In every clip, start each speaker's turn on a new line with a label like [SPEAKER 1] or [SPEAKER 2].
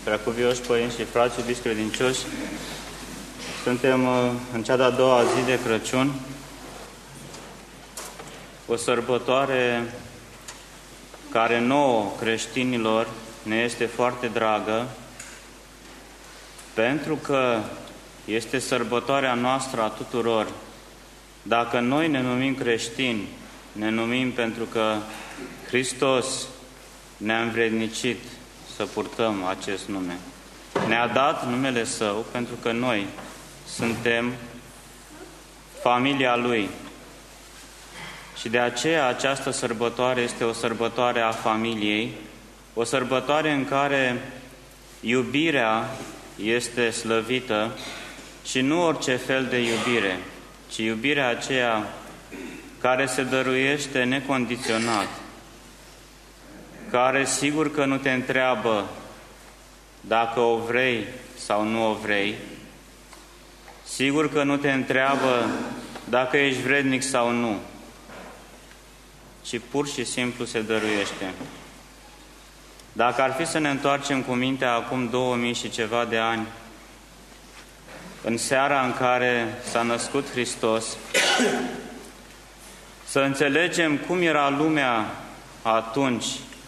[SPEAKER 1] Preacuvioși părinți și frați iubiți credincioși, suntem în cea de-a doua zi de Crăciun, o sărbătoare care nouă creștinilor ne este foarte dragă, pentru că este sărbătoarea noastră a tuturor. Dacă noi ne numim creștini, ne numim pentru că Hristos ne-a învrednicit să purtăm acest nume. Ne-a dat numele Său pentru că noi suntem familia Lui. Și de aceea această sărbătoare este o sărbătoare a familiei, o sărbătoare în care iubirea este slăvită și nu orice fel de iubire, ci iubirea aceea care se dăruiește necondiționat, care sigur că nu te întreabă dacă o vrei sau nu o vrei, sigur că nu te întreabă dacă ești vrednic sau nu, ci pur și simplu se dăruiește. Dacă ar fi să ne întoarcem cu mintea acum 2000 și ceva de ani, în seara în care s-a născut Hristos, să înțelegem cum era lumea atunci,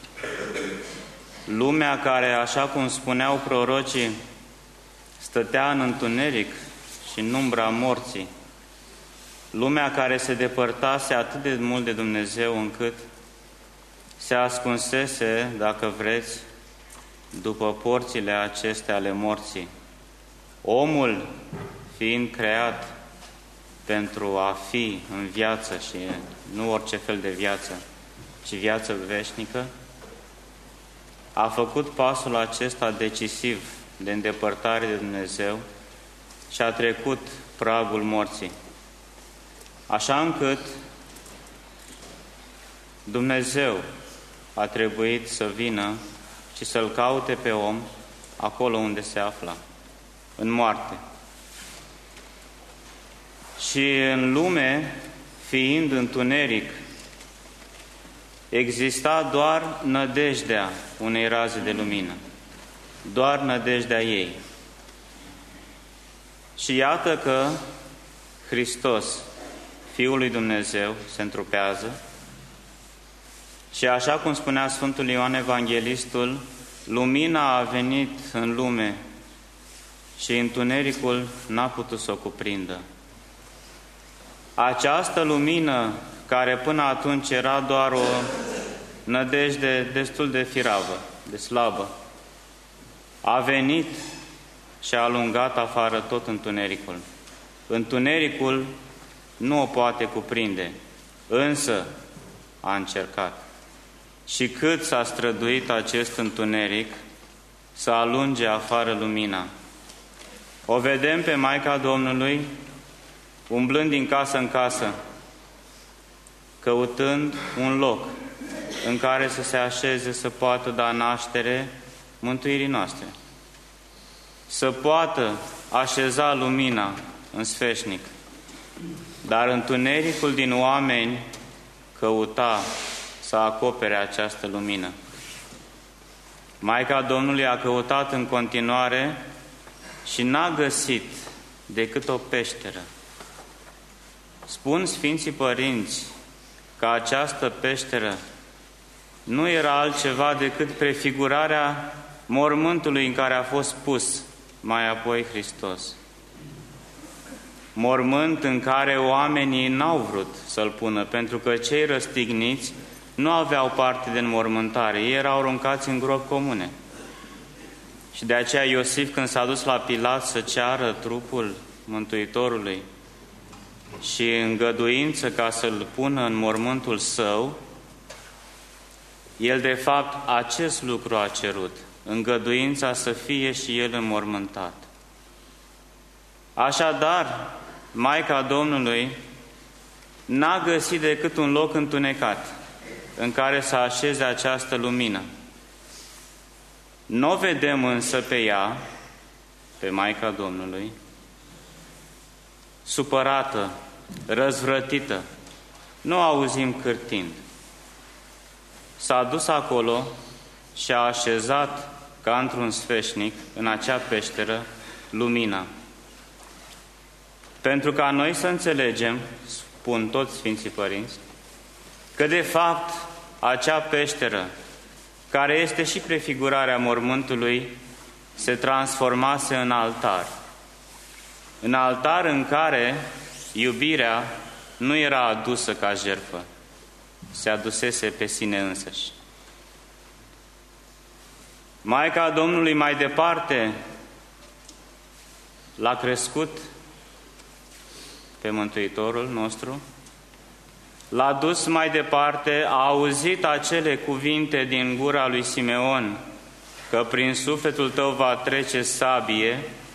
[SPEAKER 1] lumea care, așa cum spuneau prorocii, stătea în întuneric și în umbra morții, lumea care se depărtase atât de mult de Dumnezeu încât se ascunsese, dacă vreți, după porțile acestea ale morții. Omul fiind creat pentru a fi în viață și nu orice fel de viață, ci viață veșnică, a făcut pasul acesta decisiv de îndepărtare de Dumnezeu și a trecut pragul morții. Așa încât Dumnezeu a trebuit să vină și să-L caute pe om acolo unde se afla, în moarte. Și în lume, fiind întuneric, exista doar nădejdea unei raze de lumină, doar nădejdea ei. Și iată că Hristos, Fiul lui Dumnezeu, se întrupează și așa cum spunea Sfântul Ioan Evanghelistul, lumina a venit în lume și întunericul n-a putut să o cuprindă. Această lumină, care până atunci era doar o nădejde destul de firavă, de slabă, a venit și a alungat afară tot întunericul. Întunericul nu o poate cuprinde, însă a încercat. Și cât s-a străduit acest întuneric să alunge afară lumina. O vedem pe Maica Domnului umblând din casă în casă, căutând un loc în care să se așeze, să poată da naștere mântuirii noastre, să poată așeza lumina în sfeșnic. Dar întunericul din oameni căuta să acopere această lumină. Maica Domnului a căutat în continuare și n-a găsit decât o peșteră. Spun Sfinții Părinți că această peșteră nu era altceva decât prefigurarea mormântului în care a fost pus mai apoi Hristos. Mormânt în care oamenii n-au vrut să-L pună, pentru că cei răstigniți nu aveau parte de înmormântare, ei erau aruncați în gropi comune. Și de aceea Iosif, când s-a dus la Pilat să ceară trupul Mântuitorului și îngăduință ca să-L pună în mormântul său, el de fapt acest lucru a cerut, îngăduința să fie și el înmormântat. Așadar, Maica Domnului n-a găsit decât un loc întunecat în care să așeze această lumină. Nu o vedem însă pe ea, pe Maica Domnului, supărată, răzvrătită, nu auzim cârtind. S-a dus acolo și a așezat ca într-un sfeșnic, în acea peșteră, lumina. Pentru ca noi să înțelegem, spun toți Sfinții Părinți, că de fapt acea peșteră, care este și prefigurarea mormântului, se transformase în altar. În altar în care iubirea nu era adusă ca jertfă, se adusese pe sine însăși. Maica Domnului mai departe l-a crescut pe Mântuitorul nostru, l-a dus mai departe, a auzit acele cuvinte din gura lui Simeon, că prin sufletul tău va trece sabie.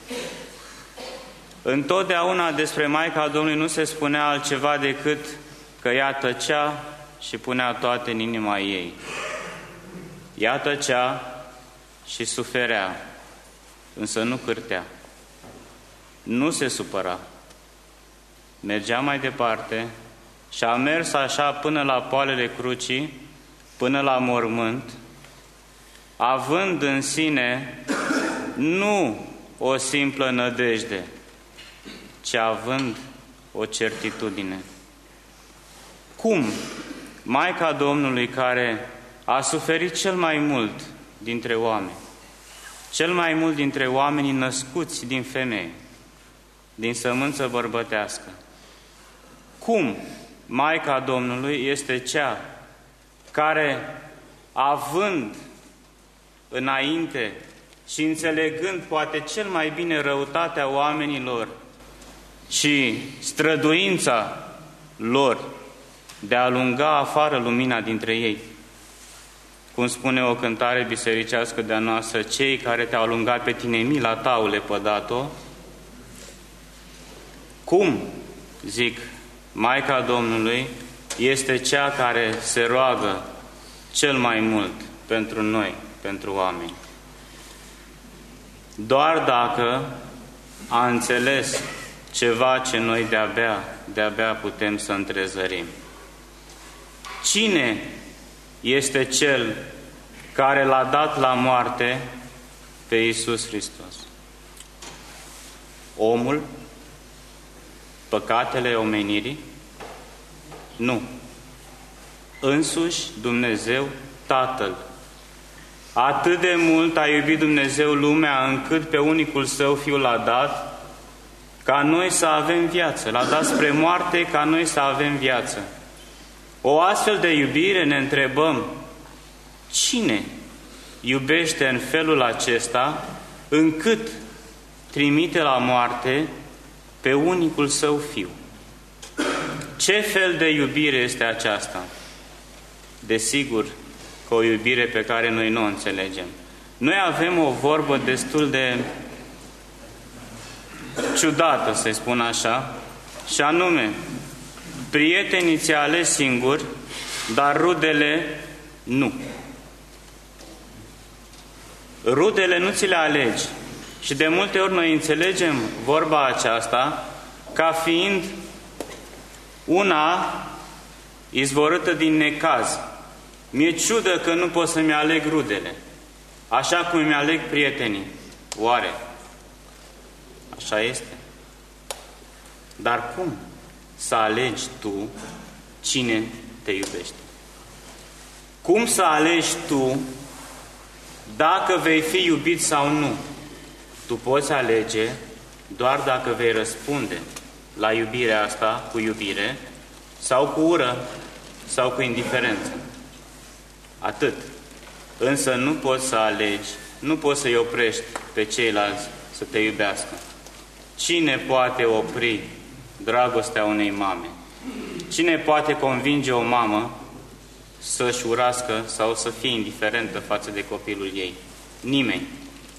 [SPEAKER 1] Întotdeauna despre Maica Domnului nu se spunea altceva decât că ea tăcea și punea toate în inima ei. Ea tăcea și suferea, însă nu cârtea, nu se supăra. Mergea mai departe și a mers așa până la poalele crucii, până la mormânt, având în sine nu o simplă nădejde, ci având o certitudine. Cum Maica Domnului, care a suferit cel mai mult dintre oameni, cel mai mult dintre oamenii născuți din femeie, din sămânță bărbătească, cum Maica Domnului este cea care, având înainte și înțelegând poate cel mai bine răutatea oamenilor și străduința lor de a alunga afară lumina dintre ei, cum spune o cântare bisericească de-a noastră, cei care te-au alungat pe tine mila ta le pădat-o, cum, zic, Maica Domnului este cea care se roagă cel mai mult pentru noi, pentru oameni. Doar dacă a înțeles ceva ce noi de-abia putem să întrezărim. Cine este Cel care l-a dat la moarte pe Iisus Hristos? Omul? Păcatele omenirii? Nu. Însuși Dumnezeu Tatăl. Atât de mult a iubit Dumnezeu lumea încât pe unicul Său Fiul l-a dat ca noi să avem viață. L-a dat spre moarte ca noi să avem viață. O astfel de iubire, ne întrebăm, cine iubește în felul acesta încât trimite la moarte pe unicul Său Fiu? Ce fel de iubire este aceasta? Desigur că o iubire pe care noi nu o înțelegem. Noi avem o vorbă destul de ciudată, să-i spun așa, și anume, prietenii ți-a ales singur, dar rudele nu. Rudele nu ți le alegi. Și de multe ori noi înțelegem vorba aceasta ca fiind una izvorâtă din necaz. Mi-e ciudă că nu pot să-mi aleg rudele, așa cum mi aleg prietenii. Oare așa este? Dar cum să alegi tu cine te iubește? Cum să alegi tu dacă vei fi iubit sau nu? Tu poți alege doar dacă vei răspunde la iubirea asta cu iubire sau cu ură sau cu indiferență. Atât. Însă nu poți să alegi, nu poți să-i oprești pe ceilalți să te iubească. Cine poate opri dragostea unei mame? Cine poate convinge o mamă să-și urască sau să fie indiferentă față de copilul ei? Nimeni.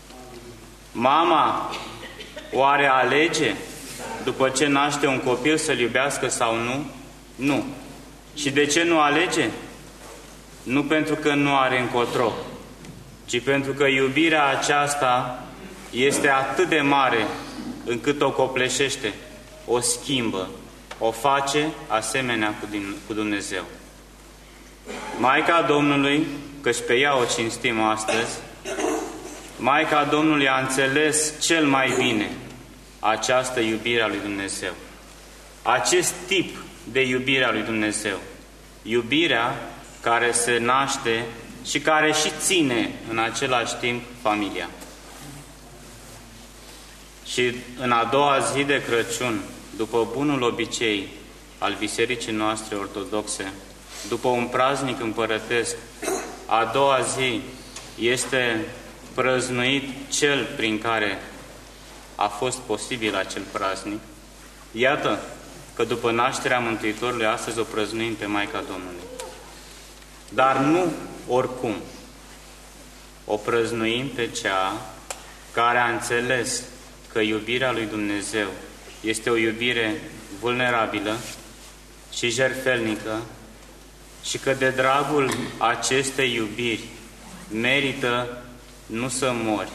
[SPEAKER 1] Mama oare alege după ce naște un copil să-l iubească sau nu? Nu. Și de ce nu alege? Nu pentru că nu are încotro, ci pentru că iubirea aceasta este atât de mare încât o copleșește, o schimbă, o face asemenea cu Dumnezeu. Maica Domnului, căci pe ea o cinstim astăzi, Maica Domnului a înțeles cel mai bine această iubire a lui Dumnezeu. Acest tip de iubire a lui Dumnezeu. Iubirea care se naște și care și ține în același timp familia. Și în a doua zi de Crăciun, după bunul obicei al bisericii noastre ortodoxe, după un praznic împărătesc, a doua zi este prăznuit cel prin care a fost posibil acel praznic. Iată că după nașterea Mântuitorului, astăzi o prăznuim pe Maica Domnului. Dar nu oricum. O prăznuim pe cea care a înțeles că iubirea lui Dumnezeu este o iubire vulnerabilă și jertfelnică și că de dragul acestei iubiri merită nu să mori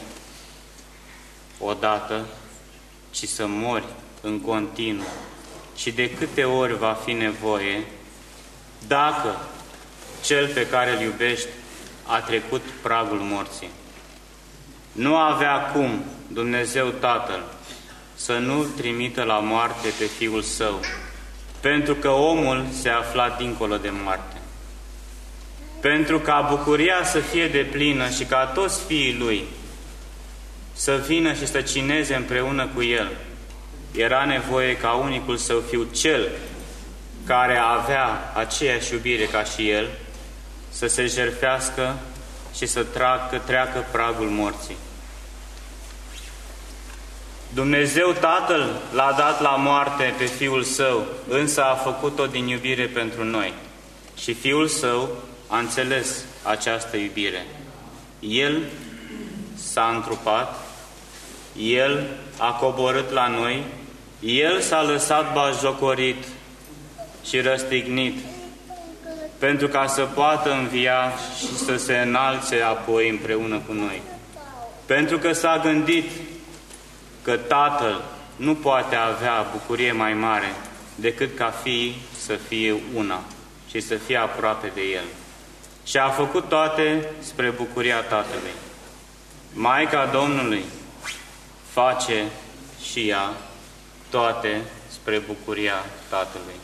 [SPEAKER 1] odată, ci să mori în continuu și de câte ori va fi nevoie, dacă cel pe care îl iubești a trecut pragul morții. Nu avea cum Dumnezeu Tatăl să nu-L trimită la moarte pe Fiul Său, pentru că omul se afla dincolo de moarte. Pentru ca bucuria să fie deplină și ca toți fiii Lui să vină și să cineze împreună cu El, era nevoie ca unicul Său Fiu, Cel care avea aceeași iubire ca și El, să se jertfească și să treacă pragul morții. Dumnezeu Tatăl l-a dat la moarte pe Fiul Său, însă a făcut-o din iubire pentru noi. Și Fiul Său a înțeles această iubire. El s-a întrupat, El a coborât la noi, El s-a lăsat batjocorit și răstignit, pentru ca să poată învia și să se înalțe apoi împreună cu noi. Pentru că s-a gândit că Tatăl nu poate avea bucurie mai mare decât ca fiii să fie una și să fie aproape de El. Și a făcut toate spre bucuria Tatălui. Maica Domnului face și ea toate spre bucuria Tatălui.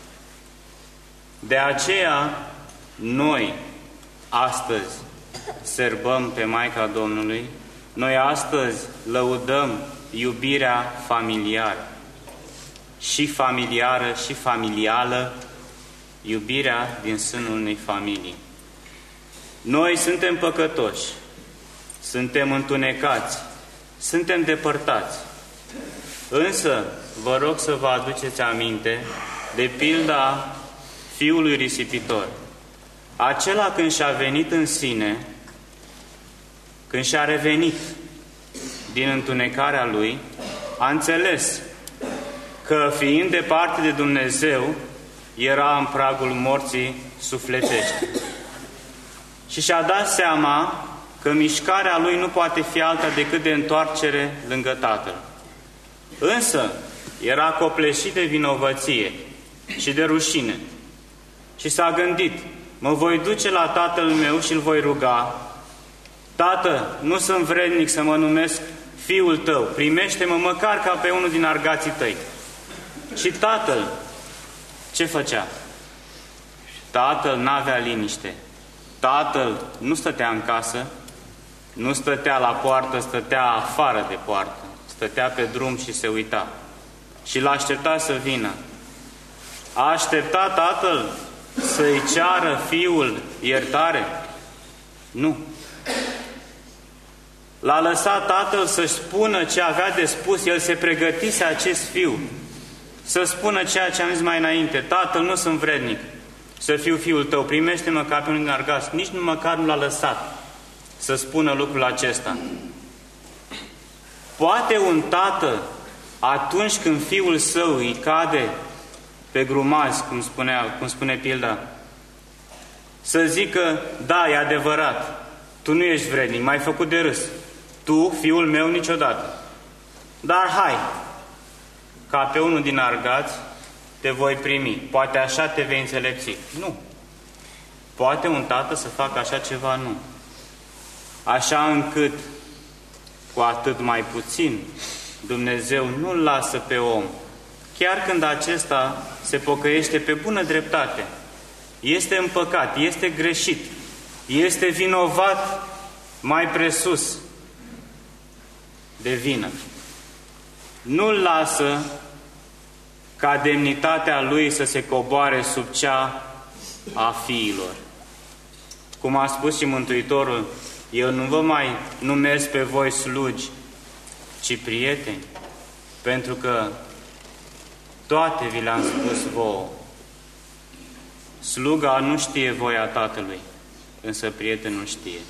[SPEAKER 1] De aceea, noi astăzi sărbăm pe Maica Domnului, noi astăzi lăudăm iubirea familiară și familială, iubirea din sânul unei familii. Noi suntem păcătoși, suntem întunecați, suntem depărtați. Însă, vă rog să vă aduceți aminte de pilda fiului risipitor. Acela când și-a venit în sine, când și-a revenit din întunecarea lui, a înțeles că fiind departe de Dumnezeu, era în pragul morții sufletești. Și și-a dat seama că mișcarea lui nu poate fi alta decât de întoarcere lângă Tatăl. Însă era copleșit de vinovăție și de rușine. Și s-a gândit, mă voi duce la tatăl meu și îl voi ruga: Tată, nu sunt vrednic să mă numesc fiul tău, primește-mă măcar ca pe unul din argații tăi. Și tatăl ce făcea? Tatăl n-avea liniște. Tatăl nu stătea în casă, nu stătea la poartă, stătea afară de poartă, stătea pe drum și se uita. Și l-aștepta să vină. A așteptat tatăl să-i ceară fiul iertare? Nu. L-a lăsat tatăl să-și spună ce avea de spus, el se pregătise acest fiu să spună ceea ce am zis mai înainte: Tatăl, nu sunt vrednic să fiu fiul tău, primește-mă ca pe unul din argați. Nici nu măcar nu l-a lăsat să spună lucrul acesta. Poate un tată, atunci când fiul său îi cade pe grumaz, cum spune pilda, să zică: da, e adevărat, tu nu ești vrednic, m-ai făcut de râs, tu, fiul meu, niciodată, dar hai, ca pe unul din argați te voi primi, poate așa te vei înțelepți. Nu. Poate un tată să facă așa ceva? Nu. Așa încât cu atât mai puțin Dumnezeu nu-l lasă pe om, chiar când acesta se pocăiește pe bună dreptate. Este în păcat, este greșit, este vinovat mai presus de vină. Nu-l lasă ca demnitatea lui să se coboare sub cea a fiilor. Cum a spus și Mântuitorul, eu nu vă mai numesc pe voi slugi, ci prieteni, pentru că toate vi le-am spus vouă. Sluga nu știe voia Tatălui, însă prietenul știe.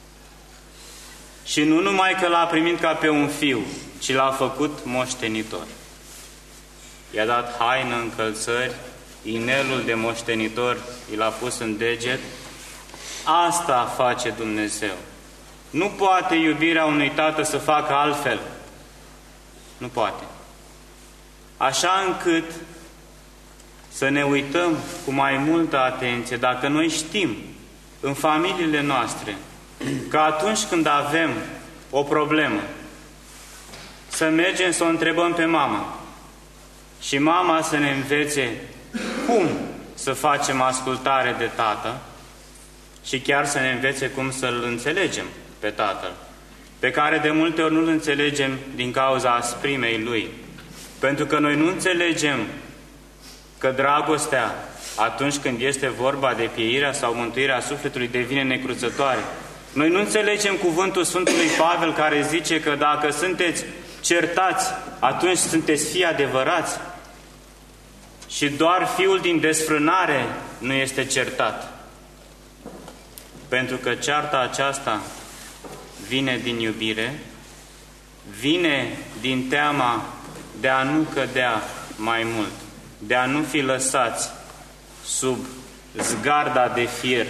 [SPEAKER 1] Și nu numai că l-a primit ca pe un fiu, ci l-a făcut moștenitor. I-a dat haină, încălțări, inelul de moștenitor i l-a pus în deget. Asta face Dumnezeu. Nu poate iubirea unui tată să facă altfel. Nu poate. Așa încât să ne uităm cu mai multă atenție, dacă noi știm în familiile noastre că atunci când avem o problemă, să mergem să o întrebăm pe mama și mama să ne învețe cum să facem ascultare de tată și chiar să ne învețe cum să-l înțelegem pe tatăl, pe care de multe ori nu-l înțelegem din cauza asprimei lui. Pentru că noi nu înțelegem că dragostea, atunci când este vorba de pieirea sau mântuirea sufletului, devine necruțătoare. Noi nu înțelegem cuvântul Sfântului Pavel care zice că dacă sunteți certați, atunci sunteți fii adevărați. Și doar fiul din desfrânare nu este certat. Pentru că cearta aceasta vine din iubire, vine din teama de a nu cădea mai mult, de a nu fi lăsați sub zgarda de fier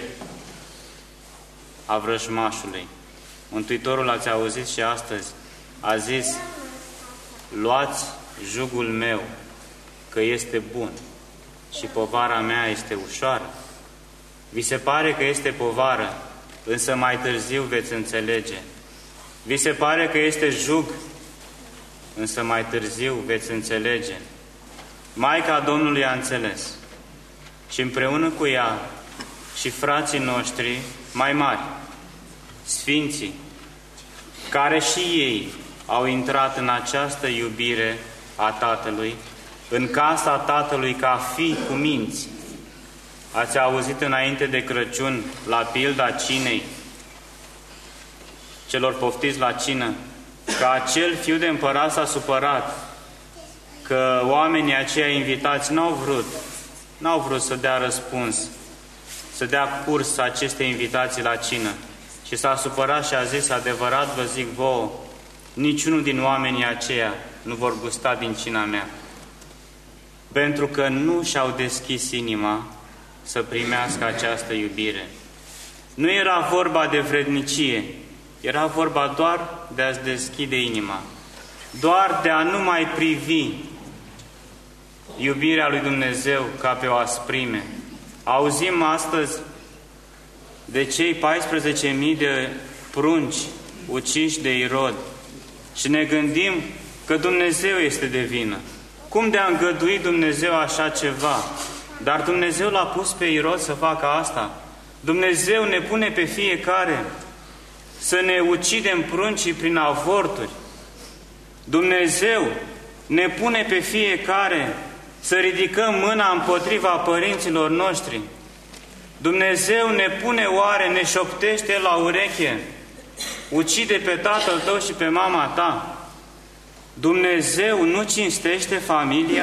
[SPEAKER 1] a vrăjmașului. Mântuitorul, ați auzit și astăzi, a zis: luați jugul meu, că este bun și povara mea este ușoară. Vi se pare că este povară, însă mai târziu veți înțelege. Vi se pare că este jug, însă mai târziu veți înțelege. Maica Domnului a înțeles și împreună cu ea și frații noștri mai mari, sfinții, care și ei au intrat în această iubire a Tatălui, în casa Tatălui ca fii cu minți. Ați auzit înainte de Crăciun, la pilda cinei, celor poftiți la cină, că acel fiu de împărat s-a supărat că oamenii aceia invitați n-au vrut să dea răspuns, să dea curs acestei invitații la cină. Și s-a supărat și a zis: adevărat vă zic vouă, niciunul din oamenii aceia nu vor gusta din cina mea, pentru că nu și-au deschis inima să primească această iubire. Nu era vorba de vrednicie, era vorba doar de a-ți deschide inima, doar de a nu mai privi iubirea lui Dumnezeu ca pe o asprime. Auzim astăzi de cei 14.000 de prunci uciși de Irod și ne gândim că Dumnezeu este de vină. Cum de a îngădui Dumnezeu așa ceva? Dar Dumnezeu l-a pus pe Irod să facă asta. Dumnezeu ne pune pe fiecare să ne ucidem pruncii prin avorturi. Dumnezeu ne pune pe fiecare să ridicăm mâna împotriva părinților noștri. Dumnezeu ne pune oare, ne șoptește la ureche: ucide pe tatăl tău și pe mama ta. Dumnezeu nu cinstește familia?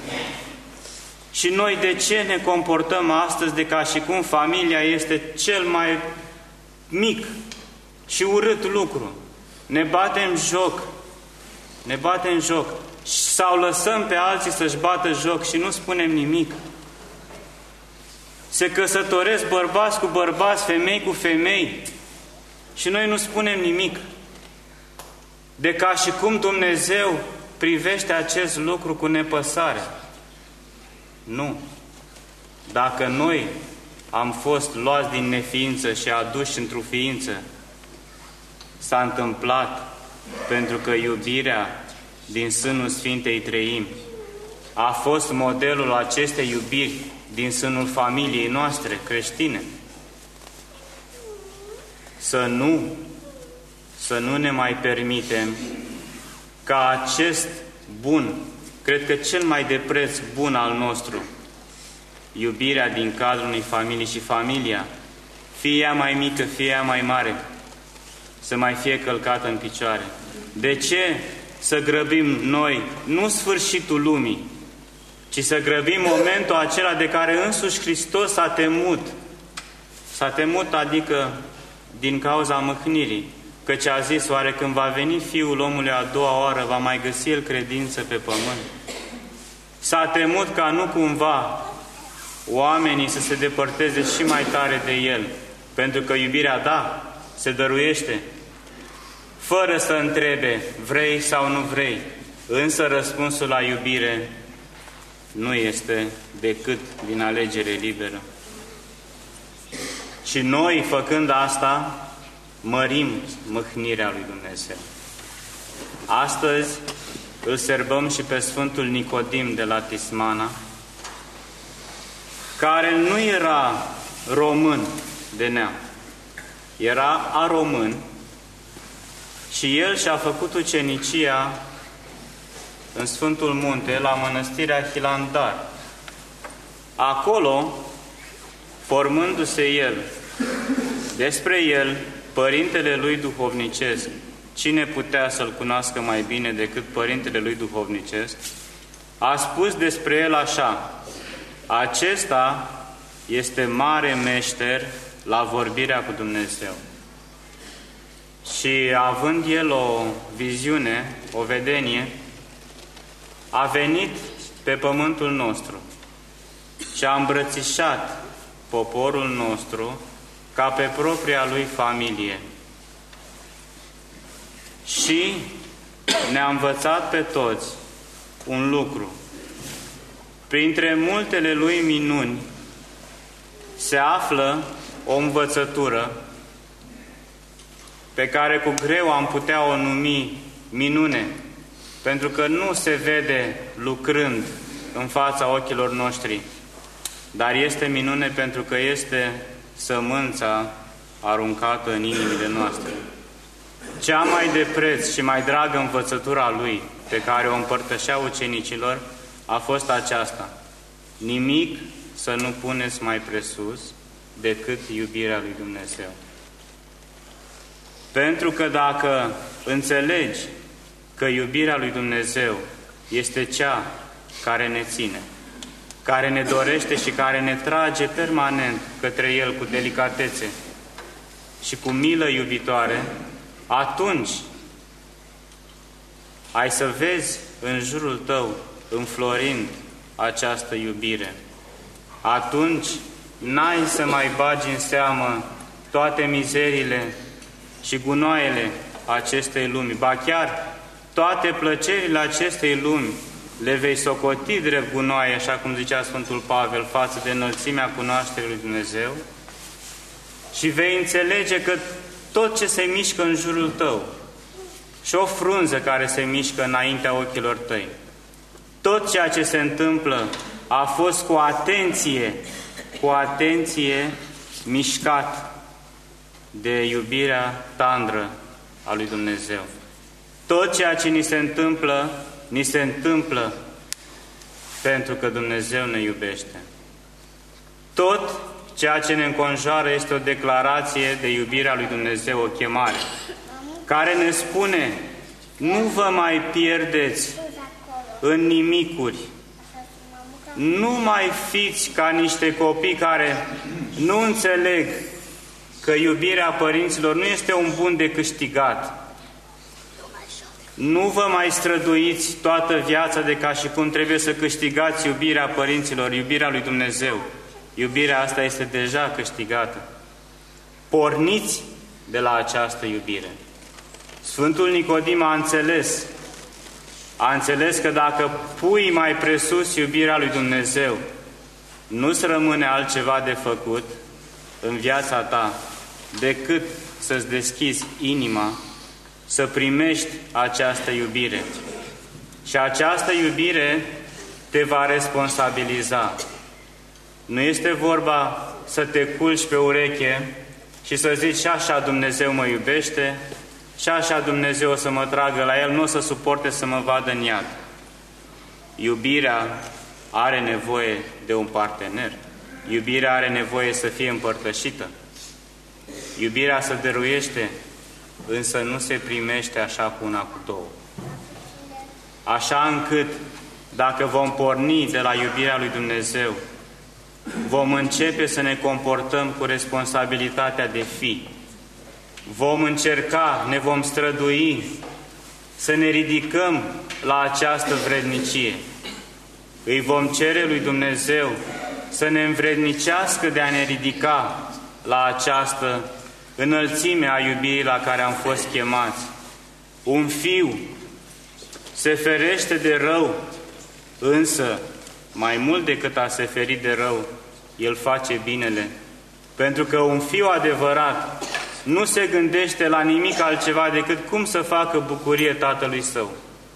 [SPEAKER 1] Și noi de ce ne comportăm astăzi de ca și cum familia este cel mai mic și urât lucru? Ne batem joc sau lăsăm pe alții să-și bată joc și nu spunem nimic. Se căsătoresc bărbați cu bărbați, femei cu femei și noi nu spunem nimic. De ca și cum Dumnezeu privește acest lucru cu nepăsare. Nu. Dacă noi am fost luați din neființă și aduși într-o ființă, s-a întâmplat pentru că iubirea din sânul Sfintei Treimi a fost modelul acestei iubiri din sânul familiei noastre creștine. Să nu ne mai permitem ca acest bun, cred că cel mai de preț bun al nostru, iubirea din cadrul unei familii și familia, fie ea mai mică, fie ea mai mare, să mai fie călcată în picioare. De ce să grăbim noi, nu sfârșitul lumii, ci să grăbim momentul acela de care însuși Hristos s-a temut? S-a temut, adică din cauza mâhnirii, căci a zis, oare când va veni Fiul omului a doua oară, va mai găsi El credință pe pământ? S-a temut ca nu cumva oamenii să se depărteze și mai tare de El, pentru că iubirea, da, se dăruiește, fără să întrebe, vrei sau nu vrei, însă răspunsul la iubire nu este decât din alegere liberă. Și noi, făcând asta, mărim mâhnirea lui Dumnezeu. Astăzi îl serbăm și pe Sfântul Nicodim de la Tismana, care nu era român de neam, era aromân și el și-a făcut ucenicia în Sfântul Munte, la mănăstirea Hilandar. Acolo, formându-se el, despre el, părintele lui duhovnicesc, cine putea să-l cunoască mai bine decât părintele lui duhovnicesc, a spus despre el așa: acesta este mare meșter la vorbirea cu Dumnezeu. Și având el o viziune, o vedenie, a venit pe pământul nostru și a îmbrățișat poporul nostru ca pe propria lui familie. Și ne-a învățat pe toți un lucru. Printre multele lui minuni se află o învățătură pe care cu greu am putea o numi minune, pentru că nu se vede lucrând în fața ochilor noștri, dar este minune pentru că este sămânța aruncată în inimile noastre. Cea mai de preț și mai dragă învățătura lui, pe care o împărtășea ucenicilor, a fost aceasta: nimic să nu puneți mai presus decât iubirea lui Dumnezeu. Pentru că dacă înțelegi că iubirea lui Dumnezeu este cea care ne ține, care ne dorește și care ne trage permanent către El cu delicatețe și cu milă iubitoare, atunci ai să vezi în jurul tău înflorind această iubire. Atunci n-ai să mai bagi în seamă toate mizeriile și gunoaiele acestei lumi, ba chiar toate plăcerile acestei lumi le vei socoti drept gunoaie, așa cum zicea Sfântul Pavel, față de înălțimea cunoașterii lui Dumnezeu, și vei înțelege că tot ce se mișcă în jurul tău, și o frunză care se mișcă înaintea ochilor tăi, tot ceea ce se întâmplă a fost cu atenție mișcat de iubirea tandră a lui Dumnezeu. Tot ceea ce ni se întâmplă pentru că Dumnezeu ne iubește. Tot ceea ce ne înconjoară este o declarație de iubirea lui Dumnezeu, o chemare, care ne spune: nu vă mai pierdeți în nimicuri, nu mai fiți ca niște copii care nu înțeleg că iubirea părinților nu este un bun de câștigat. Nu vă mai străduiți toată viața de ca și cum trebuie să câștigați iubirea părinților, iubirea lui Dumnezeu. Iubirea asta este deja câștigată. Porniți de la această iubire. Sfântul Nicodim a înțeles că dacă pui mai presus iubirea lui Dumnezeu, nu-ți rămâne altceva de făcut în viața ta decât să-ți deschizi inima să primești această iubire. Și această iubire te va responsabiliza. Nu este vorba să te culci pe ureche și să zici și așa Dumnezeu mă iubește, și așa Dumnezeu o să mă tragă la El, nu o să suporte să mă vadă în iad. Iubirea are nevoie de un partener. Iubirea are nevoie să fie împărtășită. Iubirea se dăruiește, însă nu se primește așa cu una cu două. Așa încât, dacă vom porni de la iubirea lui Dumnezeu, vom începe să ne comportăm cu responsabilitatea de fi. Vom încerca, ne vom strădui să ne ridicăm la această vrednicie. Îi vom cere lui Dumnezeu să ne învrednicească de a ne ridica la această înălțime a iubirii la care am fost chemați. Un fiu se ferește de rău, însă, mai mult decât a se feri de rău, el face binele. Pentru că un fiu adevărat nu se gândește la nimic altceva decât cum să facă bucurie tatălui său.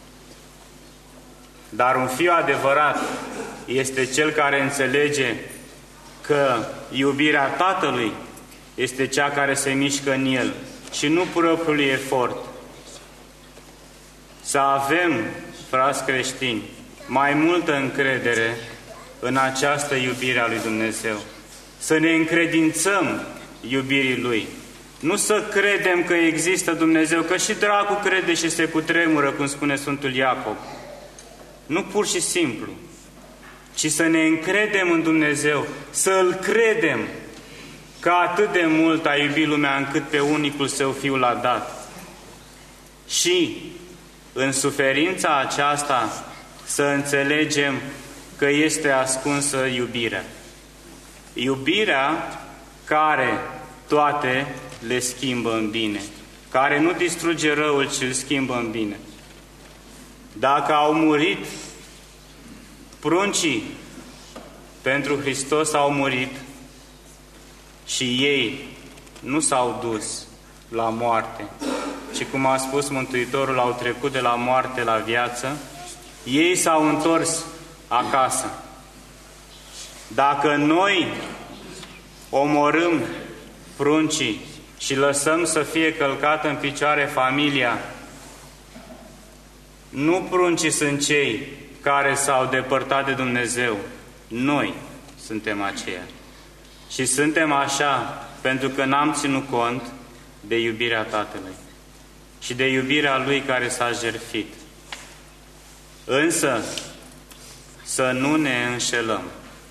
[SPEAKER 1] Dar un fiu adevărat este cel care înțelege că iubirea tatălui este cea care se mișcă în el și nu propriul efort. Să avem, frați creștini, mai multă încredere în această iubire a lui Dumnezeu. Să ne încredințăm iubirii Lui. Nu să credem că există Dumnezeu, că și dracul crede și se cutremură, cum spune Sfântul Iacob. Nu pur și simplu, ci să ne încredem în Dumnezeu, să Îl credem că atât de mult a iubit lumea încât pe unicul Său Fiu l-a dat. Și în suferința aceasta să înțelegem că este ascunsă iubirea. Iubirea care toate le schimbă în bine, care nu distruge răul, ci îl schimbă în bine. Dacă au murit pruncii pentru Hristos, au murit și ei nu s-au dus la moarte, ci, cum a spus Mântuitorul, au trecut de la moarte la viață, ei s-au întors acasă. Dacă noi omorâm pruncii și lăsăm să fie călcată în picioare familia, nu pruncii sunt cei care s-au depărtat de Dumnezeu, noi suntem aceia. Și suntem așa pentru că n-am ținut cont de iubirea Tatălui și de iubirea Lui care s-a jertfit. Însă, să nu ne înșelăm.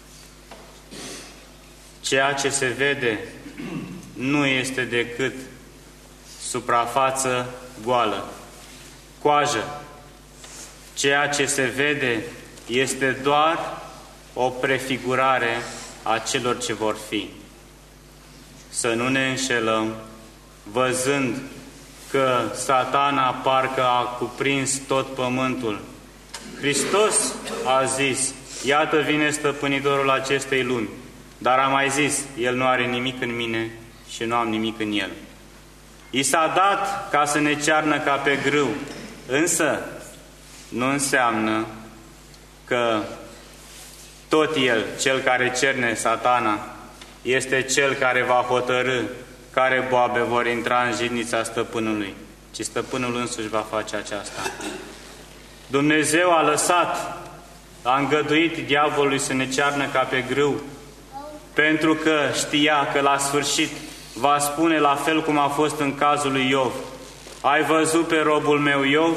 [SPEAKER 1] Ceea ce se vede nu este decât suprafață goală, coajă. Ceea ce se vede este doar o prefigurare a celor ce vor fi. Să nu ne înșelăm, văzând că Satana parcă a cuprins tot pământul. Hristos a zis, iată vine stăpânitorul acestei lumi, dar a mai zis, El nu are nimic în mine și nu am nimic în El. I s-a dat ca să ne cearnă ca pe grâu, însă nu înseamnă că tot el, cel care cerne Satana, este cel care va hotărî care boabe vor intra în jidnița stăpânului, ci stăpânul însuși va face aceasta. Dumnezeu a lăsat, a îngăduit diavolului să ne cearnă ca pe grâu, pentru că știa că la sfârșit va spune la fel cum a fost în cazul lui Iov, ai văzut pe robul meu Iov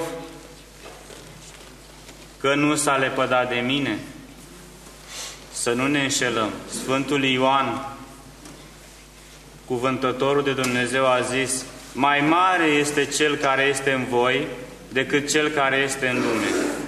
[SPEAKER 1] că nu s-a lepădat de mine? Să nu ne înșelăm. Sfântul Ioan, cuvântătorul de Dumnezeu, a zis, mai mare este Cel care este în voi decât Cel care este în lume.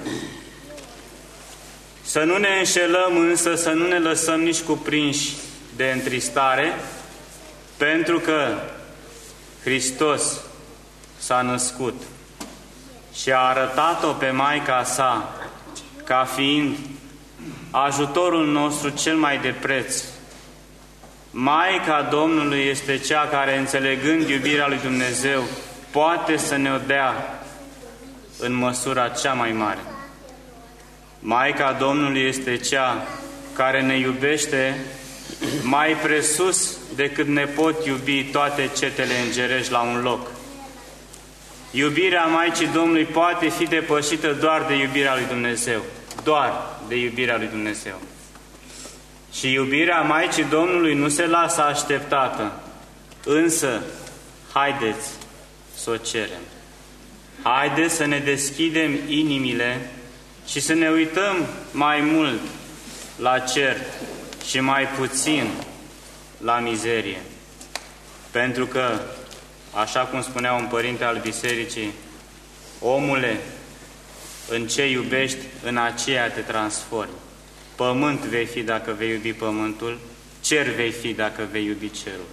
[SPEAKER 1] Să nu ne înșelăm, însă să nu ne lăsăm nici cuprinși de întristare, pentru că Hristos s-a născut și a arătat-o pe Maica sa ca fiind ajutorul nostru cel mai de preț. Maica Domnului este cea care, înțelegând iubirea lui Dumnezeu poate să ne-o dea în măsura cea mai mare. Maica Domnului este cea care ne iubește mai presus decât ne pot iubi toate cetele îngerești la un loc. Iubirea Maicii Domnului poate fi depășită doar de iubirea lui Dumnezeu. Doar de iubirea lui Dumnezeu. Și iubirea Maicii Domnului nu se lasă așteptată, însă haideți să o cerem. Haideți să ne deschidem inimile și să ne uităm mai mult la cer și mai puțin la mizerie. Pentru că, așa cum spunea un părinte al bisericii, omule, în ce iubești, în aceea te transformi. Pământ vei fi dacă vei iubi pământul, cer vei fi dacă vei iubi cerul.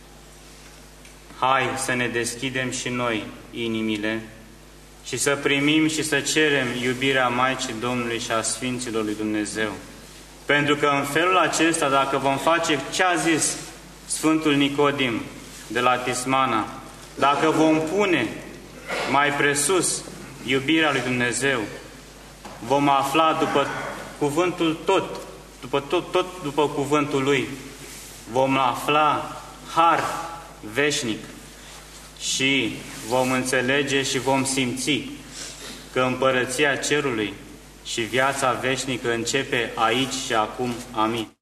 [SPEAKER 1] Hai să ne deschidem și noi inimile și să primim și să cerem iubirea Maicii Domnului și a Sfinților lui Dumnezeu. Pentru că în felul acesta, dacă vom face ce a zis Sfântul Nicodim de la Tismana, dacă vom pune mai presus iubirea lui Dumnezeu, vom afla după cuvântul după cuvântul Lui, vom afla har veșnic și vom înțelege și vom simți că împărăția cerului și viața veșnică începe aici și acum. Amin.